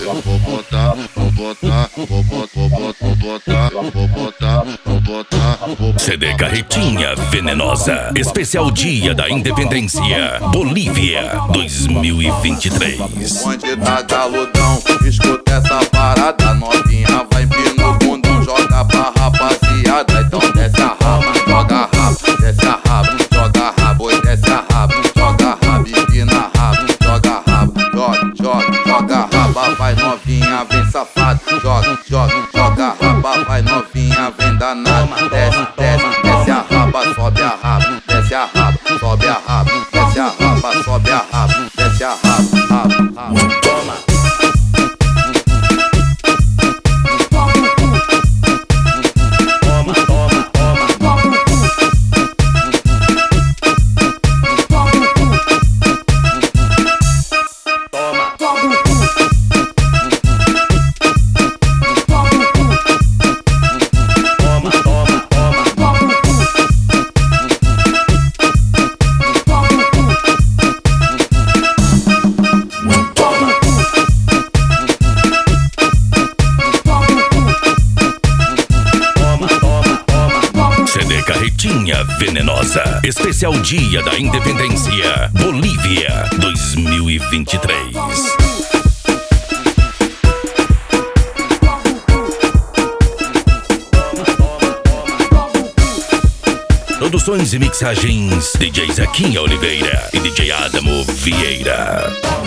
Vou botar, vou botar, vou botar, vou botar, vou botar. CD Carretinha Venenosa. Especial Dia da Independência. Bolívia 2023. Onde tá galudão, escuta essa parada. Novinha vai empina o bundão, joga pra rapaziada. Então desce a raba, joga rabo, desce a rabo, joga rabo, desce a rabo, joga rabo, empina rabo, joga rabo, joga raba, vai novinha, vem safado, joga raba, vai novinha, vem danada, desce a raba, sobe a rabo, desce a rabo, sobe a rabo, desce a raba, sobe a rabo, desce a rabo, toma. Carretinha Venenosa. Especial Dia da Independência. Bolívia 2023. Produções e mixagens DJ Zequinha Oliveira e DJ Adamo Vieira.